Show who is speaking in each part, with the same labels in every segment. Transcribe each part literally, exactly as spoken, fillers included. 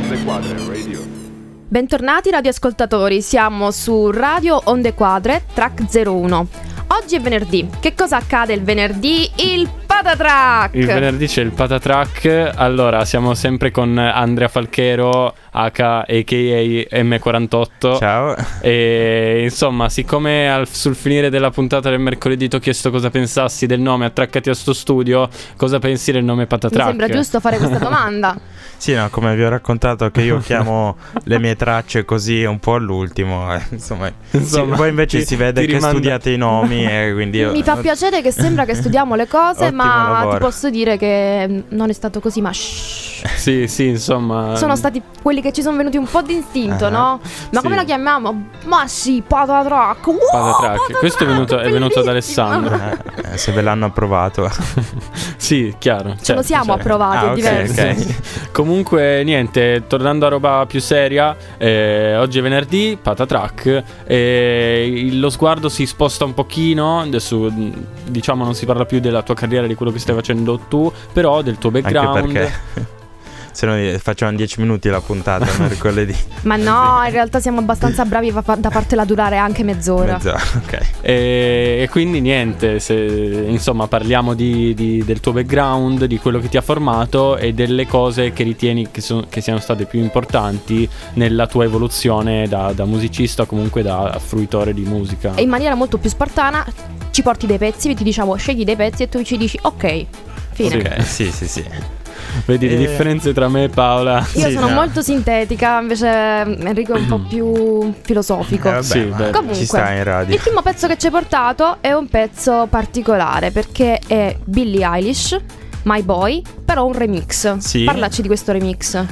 Speaker 1: Onde Quadre Radio.
Speaker 2: Bentornati radioascoltatori, siamo su Radio Onde Quadre, track zero uno. Oggi è venerdì. Che cosa accade il venerdì? Il Patatrack!
Speaker 3: Il venerdì c'è il Patatrack. Allora, siamo sempre con Andrea Falchero, H a k a. M quarantotto.
Speaker 4: Ciao.
Speaker 3: E insomma, siccome al, sul finire della puntata del mercoledì ti ho chiesto cosa pensassi del nome Attraccati a sto studio, cosa pensi del nome Patatrack?
Speaker 2: Mi sembra giusto fare questa domanda.
Speaker 4: Sì, no, come vi ho raccontato che io chiamo le mie tracce così un po' all'ultimo, eh, insomma,
Speaker 3: insomma
Speaker 4: sì, poi invece
Speaker 3: ti,
Speaker 4: si vede che rimanda... studiate i nomi e quindi io...
Speaker 2: Mi fa piacere che sembra che studiamo le cose,
Speaker 4: Ottimo
Speaker 2: ma
Speaker 4: lavoro.
Speaker 2: Ti posso dire che non è stato così, ma shh.
Speaker 3: Sì, sì, insomma,
Speaker 2: sono stati quelli che ci sono venuti un po' d'istinto,
Speaker 4: uh-huh.
Speaker 2: no? Ma
Speaker 3: sì.
Speaker 2: come la chiamiamo? Ma sì, Patatrack. Wow,
Speaker 3: Patatrack.
Speaker 2: Patatrack.
Speaker 3: Questo è venuto, è venuto da Alessandro.
Speaker 4: Eh, se ve l'hanno approvato.
Speaker 3: Sì, chiaro.
Speaker 2: Ce lo siamo
Speaker 3: certo.
Speaker 2: approvati,
Speaker 4: Ah,
Speaker 2: è
Speaker 4: okay,
Speaker 2: diverso.
Speaker 4: okay.
Speaker 3: Comunque, niente, tornando a roba più seria, eh, oggi è venerdì, Patatrack, eh, lo sguardo si sposta un pochino, adesso diciamo non si parla più della tua carriera, di quello che stai facendo tu, però del tuo background.
Speaker 4: Anche perché se no facciamo dieci minuti la puntata mercoledì.
Speaker 2: Ma no, in realtà siamo abbastanza bravi fa- da fartela durare anche mezz'ora.
Speaker 4: Mezz'ora, ok.
Speaker 3: E, e quindi niente, se, insomma parliamo di, di, del tuo background, di quello che ti ha formato e delle cose che ritieni che, so, che siano state più importanti nella tua evoluzione da, da musicista o comunque da fruitore di musica.
Speaker 2: E in maniera molto più spartana ci porti dei pezzi, ti diciamo scegli dei pezzi e tu ci dici ok, fine.
Speaker 4: Ok, sì, sì, sì.
Speaker 3: Vedi le
Speaker 4: Eh.
Speaker 3: differenze tra me e Paola?
Speaker 2: Io
Speaker 4: Sì,
Speaker 2: sono
Speaker 4: no.
Speaker 2: molto sintetica, invece Enrico è un po' più filosofico.
Speaker 4: Eh, vabbè,
Speaker 3: Sì,
Speaker 4: ma
Speaker 3: beh,
Speaker 2: Comunque,
Speaker 4: ci sta in radio.
Speaker 2: il primo pezzo che ci hai portato è un pezzo particolare perché è Billie Eilish, My Boy, però un remix.
Speaker 4: Sì.
Speaker 2: Parlaci di questo remix.
Speaker 4: Eh,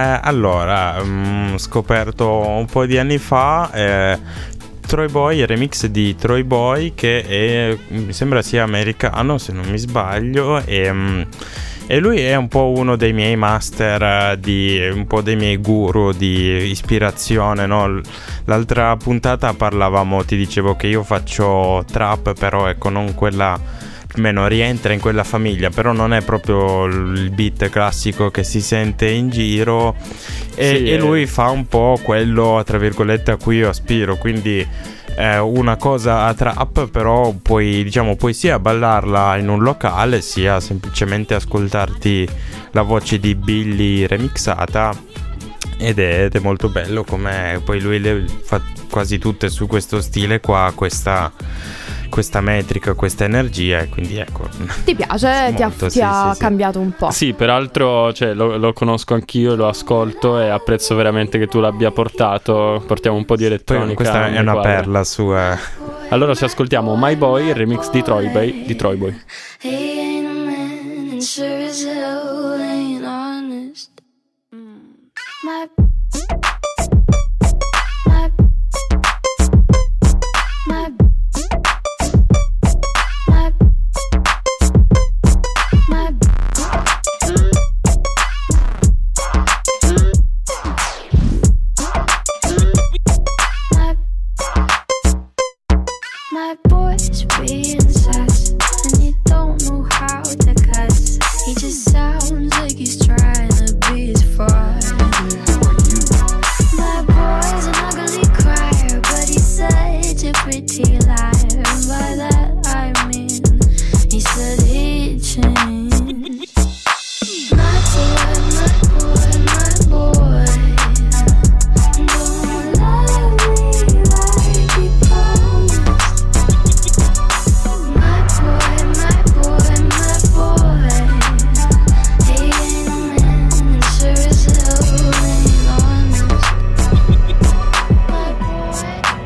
Speaker 4: allora, mh, scoperto un po' di anni fa eh, Troy Boy, il remix di Troy Boy, che è, mi sembra sia americano se non mi sbaglio, e, mh, e lui è un po' uno dei miei master, di, un po' dei miei guru di ispirazione, no? L'altra puntata parlavamo, ti dicevo che io faccio trap, però ecco non quella, meno rientra in quella famiglia, però non è proprio il beat classico che si sente in giro, e,
Speaker 3: Sì,
Speaker 4: e
Speaker 3: è...
Speaker 4: lui fa un po' quello tra virgolette a cui io aspiro, quindi è una cosa a trap, però puoi, diciamo, puoi sia ballarla in un locale sia semplicemente ascoltarti la voce di Billy remixata, ed è, ed è molto bello, come poi lui le fa quasi tutte su questo stile qua, questa questa metrica, questa energia, e quindi ecco.
Speaker 2: Ti piace? Ti ha,
Speaker 4: Molto,
Speaker 2: ti
Speaker 4: sì,
Speaker 2: ha
Speaker 4: sì,
Speaker 2: cambiato un po'?
Speaker 3: Sì, peraltro cioè, lo, lo conosco anch'io, lo ascolto e apprezzo veramente che tu l'abbia portato. Portiamo un po' di elettronica.
Speaker 4: Poi questa è una
Speaker 3: quadre.
Speaker 4: perla sua.
Speaker 3: Allora ci ascoltiamo My Boy, il remix di Troy Boy, di Troy Boy.
Speaker 5: He ain't a man, and sure as hell ain't honest. My, my, my, my, my, my boy's being sus, and you don't know how to cuss. He just sounds like he's trying to be his father. My boy's an ugly crier, but he's such a pretty liar. And by that I mean he said he'd change. My boy, my boy, my boy, don't love me like he promised. My boy, my boy, my boy, he ain't a man, and sure as hell ain't honest. My boy, my, my boy,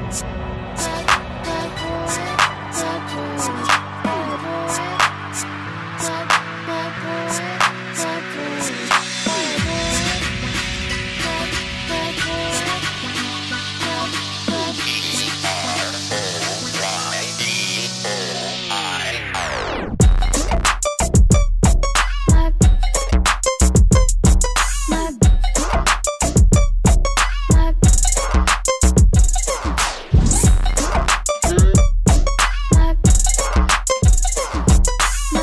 Speaker 5: my boy, my boy, my boy,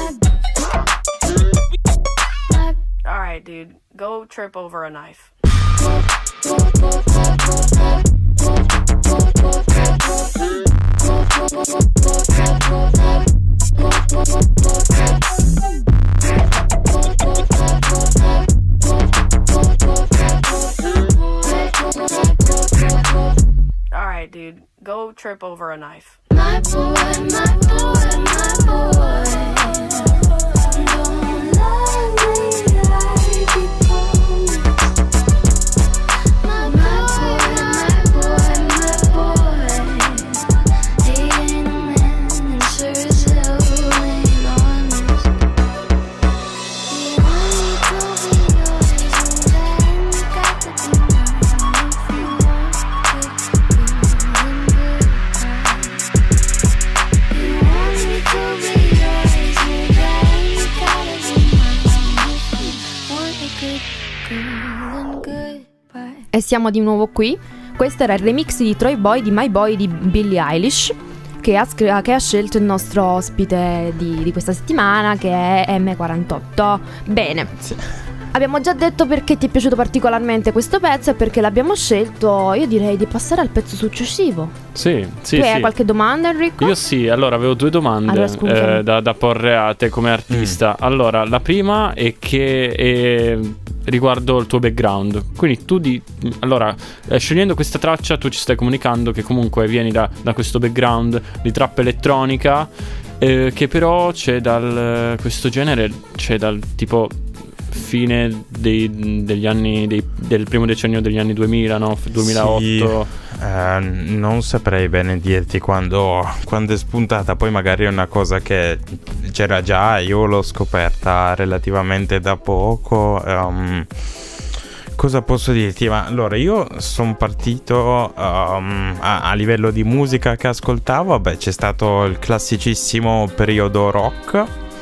Speaker 6: All right, dude, go trip over a knife.
Speaker 1: Alright, dude, go trip over a knife.
Speaker 5: My boy, my boy, my boy. Don't love me like you promised. My boy, my boy, my boy. He ain't a man and sure as hell ain't honest. You want me to be yours, and then you got to be mine. If you want it to be good and goodbye. You want me to be yours, and then you gotta be mine. If you want it good, good and goodbye.
Speaker 2: E siamo di nuovo qui. Questo era il remix di Troy Boy di My Boy di Billie Eilish, che ha, scr- che ha scelto il nostro ospite di, di questa settimana, che è M quarantotto. Bene,
Speaker 4: Sì.
Speaker 2: abbiamo già detto perché ti è piaciuto particolarmente questo pezzo e perché l'abbiamo scelto. Io direi di passare al pezzo successivo.
Speaker 3: Sì, sì,
Speaker 2: tu
Speaker 3: sì.
Speaker 2: hai qualche domanda, Enrico?
Speaker 3: Io sì, allora avevo due domande
Speaker 2: Allora, scusami.
Speaker 3: eh, da, da porre a te come artista. Allora, la prima è che è riguardo il tuo background. Quindi tu di allora, eh, scegliendo questa traccia, tu ci stai comunicando che comunque vieni da, da questo background di trap elettronica, eh, che però c'è dal questo genere, c'è dal tipo fine dei, degli anni dei, del primo decennio degli anni duemila, no? duemilaotto.
Speaker 4: Sì. Eh, non saprei bene dirti quando, quando è spuntata, poi magari è una cosa che c'era già, io l'ho scoperta relativamente da poco. Um, cosa posso dirti? Ma allora io sono partito um, a, a livello di musica che ascoltavo, vabbè, c'è stato il classicissimo periodo rock.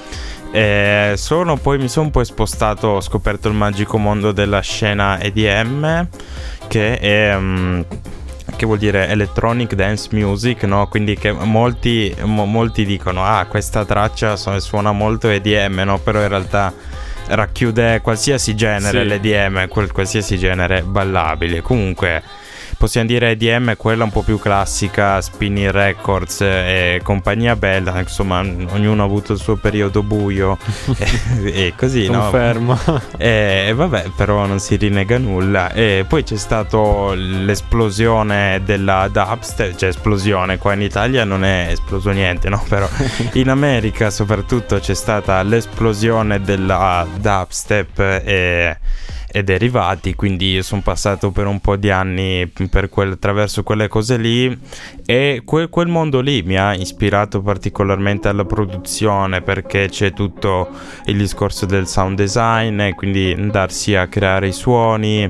Speaker 4: E sono poi mi sono poi spostato, ho scoperto il magico mondo della scena E D M, che è um, che vuol dire electronic dance music, no? Quindi che molti, mo, molti dicono ah, questa traccia su- suona molto E D M, no? Però in realtà racchiude qualsiasi genere,
Speaker 3: Sì.
Speaker 4: l'E D M, quel, qualsiasi genere ballabile. Comunque possiamo dire E D M è quella un po' più classica, Spinning Records e compagnia bella, insomma ognuno ha avuto il suo periodo buio e, e così, no?
Speaker 3: Confermo.
Speaker 4: E vabbè, però non si rinnega nulla. E poi c'è stato l'esplosione della dubstep, cioè esplosione, qua in Italia non è esploso niente, no? Però in America soprattutto c'è stata l'esplosione della dubstep e, e derivati, quindi io sono passato per un po' di anni per quel, attraverso quelle cose lì, e quel, quel mondo lì mi ha ispirato particolarmente alla produzione, perché c'è tutto il discorso del sound design e quindi andarsi a creare i suoni,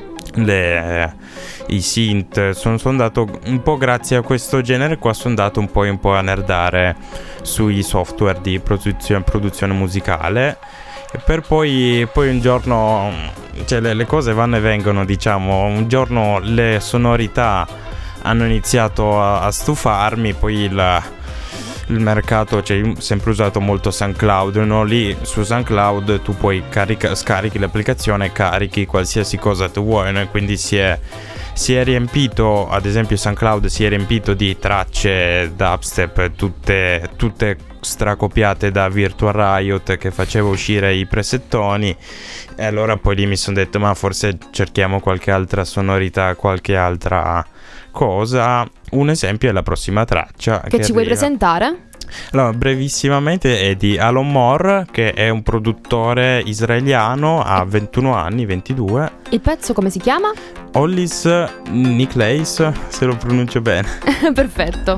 Speaker 4: le, i synth. Sono, sono andato un po' grazie a questo genere qua, sono andato un po', un po' a nerdare sui software di produzione, produzione musicale. E per poi, poi un giorno, cioè le, le cose vanno e vengono, diciamo, un giorno le sonorità hanno iniziato a, a stufarmi, poi il, il mercato, cioè io ho sempre usato molto SoundCloud, no? Lì su SoundCloud tu puoi carica, scarichi l'applicazione e carichi qualsiasi cosa tu vuoi, no? E quindi si è, si è riempito, ad esempio SoundCloud si è riempito di tracce dubstep tutte, tutte stracopiate da Virtual Riot, che faceva uscire i presettoni, e allora poi lì mi sono detto ma forse cerchiamo qualche altra sonorità, qualche altra cosa. Un esempio è la prossima traccia
Speaker 2: Che,
Speaker 4: che
Speaker 2: ci vuoi
Speaker 4: arriva.
Speaker 2: presentare?
Speaker 4: Allora, brevissimamente è di Alon Moore, che è un produttore israeliano, ha ventuno anni, ventidue.
Speaker 2: Il pezzo come si chiama?
Speaker 4: Hollis Niklaus, se lo pronuncio bene.
Speaker 2: Perfetto.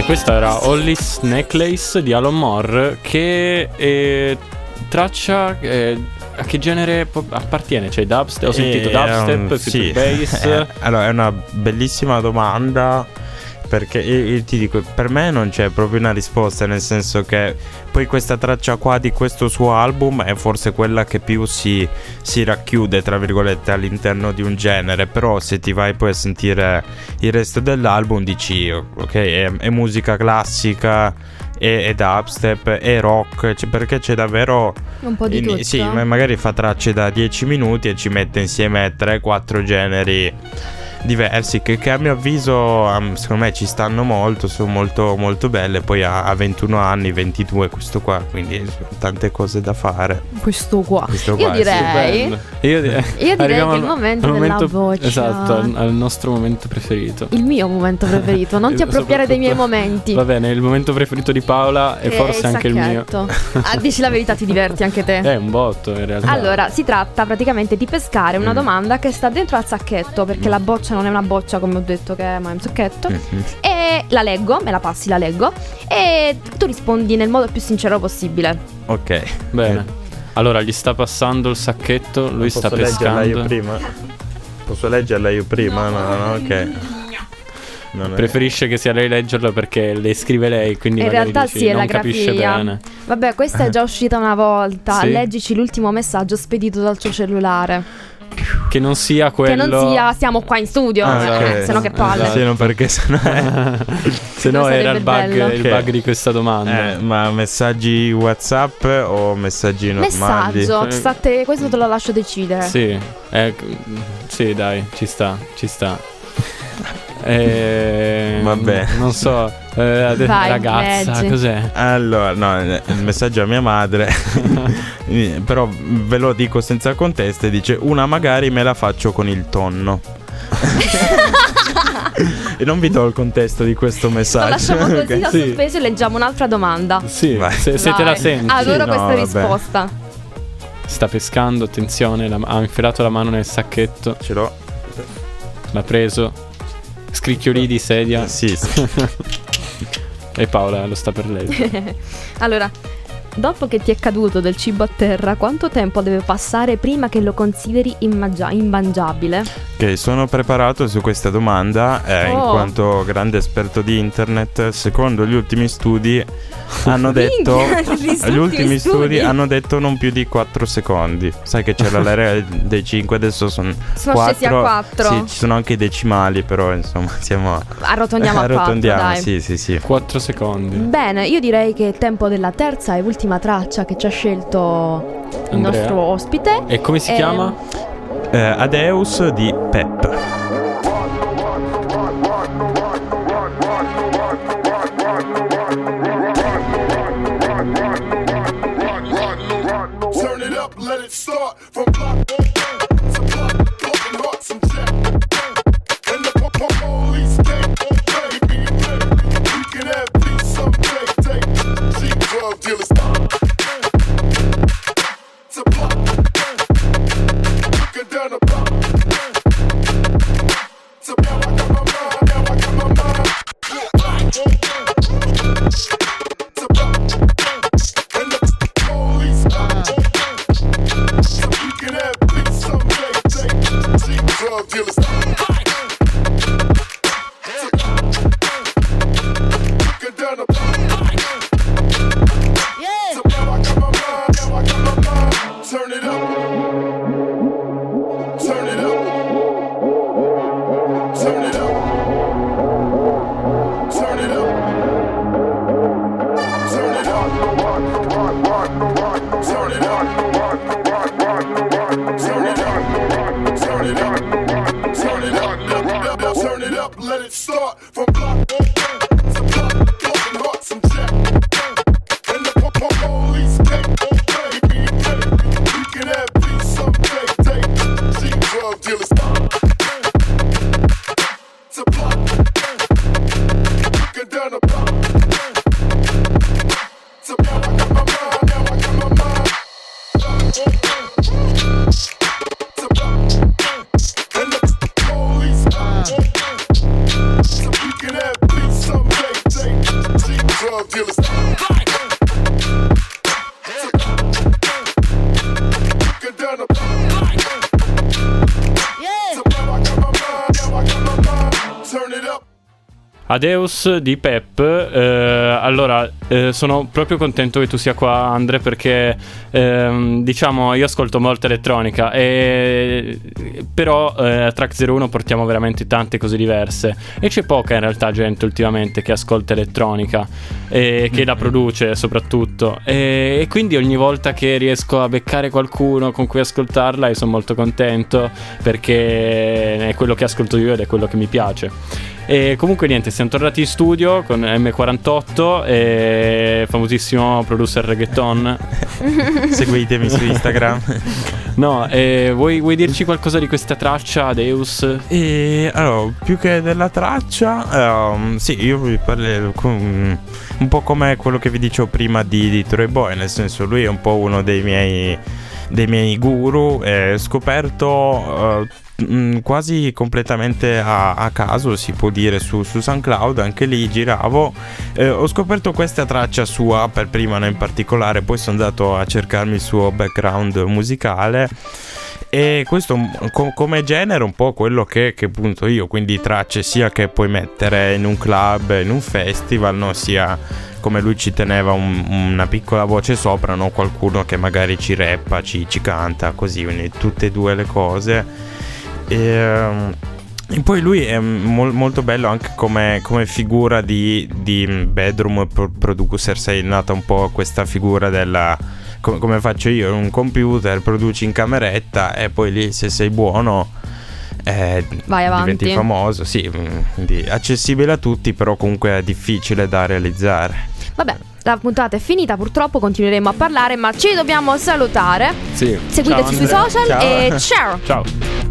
Speaker 3: questa era Holly's Necklace di Alan Moore, che è traccia eh, a che genere po- appartiene? Cioè dubstep, ho sentito
Speaker 4: Eh,
Speaker 3: dubstep,
Speaker 4: um,
Speaker 3: sì.
Speaker 4: sì.
Speaker 3: bass.
Speaker 4: Eh, allora è una bellissima domanda, perché io, io ti dico, per me non c'è proprio una risposta, nel senso che poi questa traccia qua di questo suo album è forse quella che più si, si racchiude tra virgolette all'interno di un genere, però se ti vai poi a sentire il resto dell'album dici ok, è, è musica classica, è, è dubstep, è rock, cioè, perché c'è davvero
Speaker 2: Un po' di
Speaker 4: in-
Speaker 2: tutto.
Speaker 4: sì, ma magari fa tracce da dieci minuti e ci mette insieme tre quattro generi diversi che, che a mio avviso um, secondo me ci stanno molto, sono molto molto belle. Poi ha, ha ventuno anni, ventidue questo qua, quindi tante cose da fare.
Speaker 2: Questo qua.
Speaker 4: Questo
Speaker 2: Io
Speaker 4: qua, sì,
Speaker 2: direi.
Speaker 3: Bello. Io, di-
Speaker 2: Io direi
Speaker 3: arriviamo
Speaker 2: che il
Speaker 3: al-
Speaker 2: momento
Speaker 3: al
Speaker 2: della voce.
Speaker 3: Esatto, al, al nostro momento preferito.
Speaker 2: Il mio momento preferito. Non ti appropriare dei miei momenti.
Speaker 3: Va bene, il momento preferito di Paola e
Speaker 2: Che
Speaker 3: forse
Speaker 2: è il
Speaker 3: anche il mio.
Speaker 2: sacchetto. Ah, dici la verità, ti diverti anche te.
Speaker 3: È un botto in realtà.
Speaker 2: Allora, si tratta praticamente di pescare una
Speaker 4: Mm.
Speaker 2: domanda che sta dentro al sacchetto, perché la boccia non è una boccia come ho detto che è, ma è un sacchetto.
Speaker 4: Mhm.
Speaker 2: E la leggo, me la passi, la leggo. E tu rispondi nel modo più sincero possibile.
Speaker 4: Ok,
Speaker 3: Bene. Allora, gli sta passando il sacchetto, lui sta
Speaker 4: posso leggerla io
Speaker 3: pescando.
Speaker 4: prima? Posso leggerla io prima? No, no, no, ok. Non è-
Speaker 3: Preferisce che sia lei leggerlo perché le scrive lei, quindi
Speaker 2: In
Speaker 3: magari
Speaker 2: realtà
Speaker 3: dici,
Speaker 2: sì, è
Speaker 3: non
Speaker 2: la
Speaker 3: capisce
Speaker 2: grafia.
Speaker 3: bene.
Speaker 2: Vabbè, questa è già uscita una volta.
Speaker 3: Sì?
Speaker 2: Leggici l'ultimo messaggio spedito dal tuo cellulare.
Speaker 3: Che non sia quello.
Speaker 2: Che non sia, siamo qua in studio.
Speaker 4: Ah,
Speaker 2: eh,
Speaker 4: ok.
Speaker 2: se no che palle.
Speaker 3: Esatto.
Speaker 4: Sì, no, perché sennò
Speaker 3: Se no
Speaker 2: Non
Speaker 3: era il
Speaker 2: sarebbe
Speaker 3: bug,
Speaker 2: bello.
Speaker 3: il
Speaker 4: Che-
Speaker 3: bug di questa domanda.
Speaker 4: Eh, ma messaggi WhatsApp o messaggi normali?
Speaker 2: Messaggio,
Speaker 3: Eh.
Speaker 2: state, questo te lo lascio decidere.
Speaker 3: Sì, eh, sì, dai, ci sta, ci sta. Eh,
Speaker 4: Vabbè.
Speaker 3: Non so, eh, ade-
Speaker 2: Vai,
Speaker 3: ragazza,
Speaker 2: leggi.
Speaker 3: cos'è?
Speaker 4: Allora, no, eh, il messaggio a mia madre, eh, però ve lo dico senza contesto, e dice: una magari me la faccio con il tonno. E non vi do il contesto di questo
Speaker 2: Lo
Speaker 4: messaggio.
Speaker 2: lasciamo così
Speaker 4: ok?
Speaker 2: da
Speaker 3: Sì.
Speaker 2: sospeso e leggiamo un'altra domanda.
Speaker 3: Sì,
Speaker 4: Vai.
Speaker 3: se, se te la
Speaker 2: Vai.
Speaker 3: senti.
Speaker 2: Adoro
Speaker 4: Sì,
Speaker 2: questa
Speaker 4: no, vabbè.
Speaker 2: risposta.
Speaker 3: Sta pescando, attenzione, la- ha infilato la mano nel sacchetto,
Speaker 4: Ce l'ho.
Speaker 3: l'ha preso, scricchiolì di sedia
Speaker 4: Sì, sì.
Speaker 3: e Paola lo sta per lei.
Speaker 2: Allora, dopo che ti è caduto del cibo a terra, quanto tempo deve passare prima che lo consideri immangia- immangiabile?
Speaker 4: Ok, sono preparato su questa domanda eh, in
Speaker 2: Oh.
Speaker 4: quanto grande esperto di internet. Secondo gli ultimi studi hanno detto
Speaker 2: Minchia, gli
Speaker 4: gli ultimi
Speaker 2: studi.
Speaker 4: studi hanno detto non più di quattro secondi. Sai che c'era l'area dei cinque, adesso sono
Speaker 2: Sono scesi a quattro.
Speaker 4: Sì, ci sono anche i decimali, però insomma siamo
Speaker 2: Arrotondiamo a quattro,
Speaker 4: arrotondiamo,
Speaker 2: dai.
Speaker 4: sì, sì, sì.
Speaker 3: quattro secondi.
Speaker 2: Bene, io direi che è tempo della terza e ultima traccia che ci ha scelto il
Speaker 3: Andrea.
Speaker 2: nostro ospite.
Speaker 3: E come si
Speaker 2: Eh,
Speaker 3: chiama?
Speaker 4: Eh, Adeus di Pep.
Speaker 6: Turn it up, let it start from block to block, broken hearts and jack. And the po- po- police came, okay, we can have peace someday. Take cheap drug dealers to block, looking down the block. So now I got my mind, now I got my mind. To block, and the police come. So we can have peace someday. Take cheap drug dealers. Looking down the block. So now I got my mind, now I got my mind. Turn it up. Turn it up. Turn it up. Turn it up. Turn it up. Turn it up. Turn it up. Turn it up. Turn it up.
Speaker 3: Adeus di Pep. eh, Allora, eh, sono proprio contento che tu sia qua, Andre, perché ehm, diciamo io ascolto molta elettronica e però eh, a Track zero uno portiamo veramente tante cose diverse e c'è poca in realtà gente ultimamente che ascolta elettronica e che la produce soprattutto, e, e quindi ogni volta che riesco a beccare qualcuno con cui ascoltarla io sono molto contento, perché è quello che ascolto io ed è quello che mi piace. E comunque niente, siamo tornati in studio con M quarantotto, e famosissimo producer reggaeton.
Speaker 4: Seguitemi su Instagram.
Speaker 3: No, e vuoi, vuoi dirci qualcosa di questa traccia, Adeus?
Speaker 4: E allora, più che della traccia, um, sì, io vi parlerò con, un po' come quello che vi dicevo prima di, di Troy Boy, nel senso lui è un po' uno dei miei dei miei guru, eh, scoperto uh, mh, quasi completamente a, a caso, si può dire, su, su SoundCloud. Anche lì giravo, eh, ho scoperto questa traccia sua per prima, in particolare, poi sono andato a cercarmi il suo background musicale. E questo com- come genere un po' quello che, che punto io, quindi tracce sia che puoi mettere in un club, in un festival, no? Sia, come lui ci teneva, un, una piccola voce sopra, no? Qualcuno che magari ci rappa, ci, ci canta, così, quindi tutte e due le cose. E, e poi lui è mol- molto bello anche come, come figura di, di bedroom producer. Sei nata un po' questa figura della... come faccio io, un computer, produci in cameretta e poi lì, se sei buono, eh,
Speaker 2: vai avanti,
Speaker 4: diventi famoso. Sì, quindi accessibile a tutti, però comunque è difficile da realizzare.
Speaker 2: Vabbè, la puntata è finita, purtroppo continueremo a parlare, ma ci dobbiamo salutare.
Speaker 3: Sì.
Speaker 2: Seguiteci
Speaker 3: Ciao,
Speaker 2: sui
Speaker 3: Andrea.
Speaker 2: social
Speaker 4: Ciao.
Speaker 2: e ciao.
Speaker 3: Ciao.